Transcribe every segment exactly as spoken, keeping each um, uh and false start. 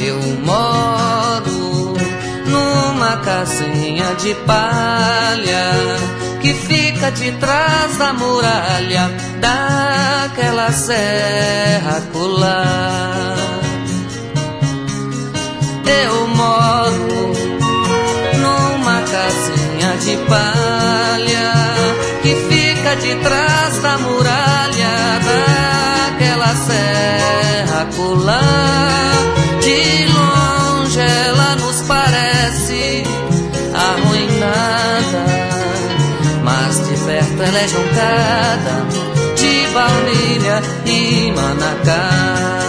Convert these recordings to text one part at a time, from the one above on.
Eu moro numa casinha de palha que fica de trás da muralha daquela serra acolá. Eu moro numa casinha de palha que fica de trás da muralha daquela serra acolá. De longe ela nos parece arruinada, mas de perto ela é joncada de baunilha e manacá.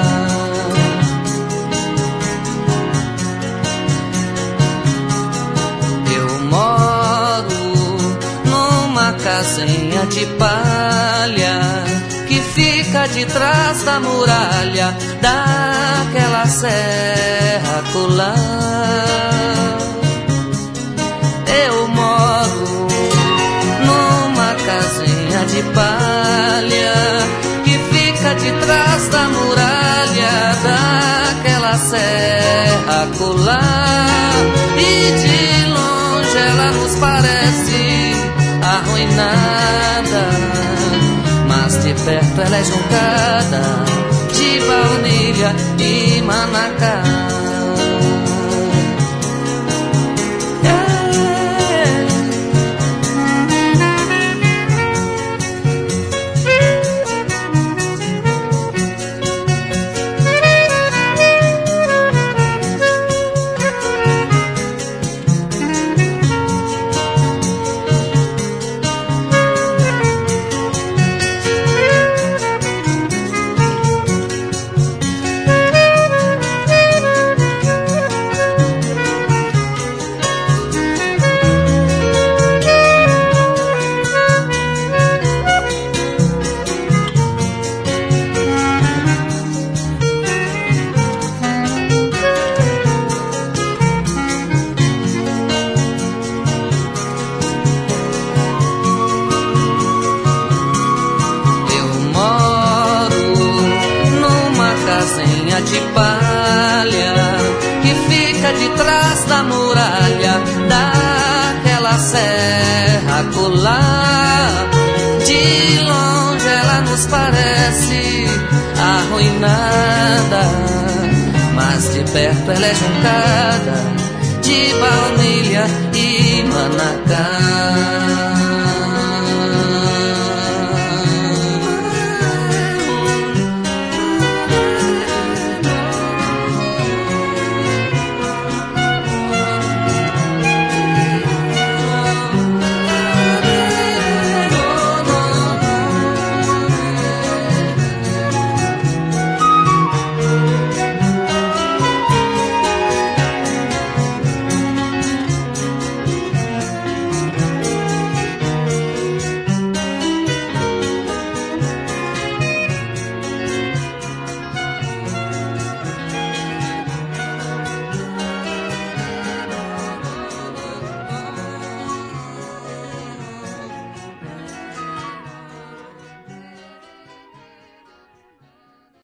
Eu moro numa casinha de palha que fica de trás da muralha daquela serra acolá. Eu moro numa casinha de palha que fica de trás da muralha daquela serra acolá. E de longe ela nos parece arruinada, mas de perto ela é juncada de baunilha e manacá. De palha que fica de trás da muralha daquela serra acolá. De longe ela nos parece arruinada, mas de perto ela é juncada de baunilha e manacá.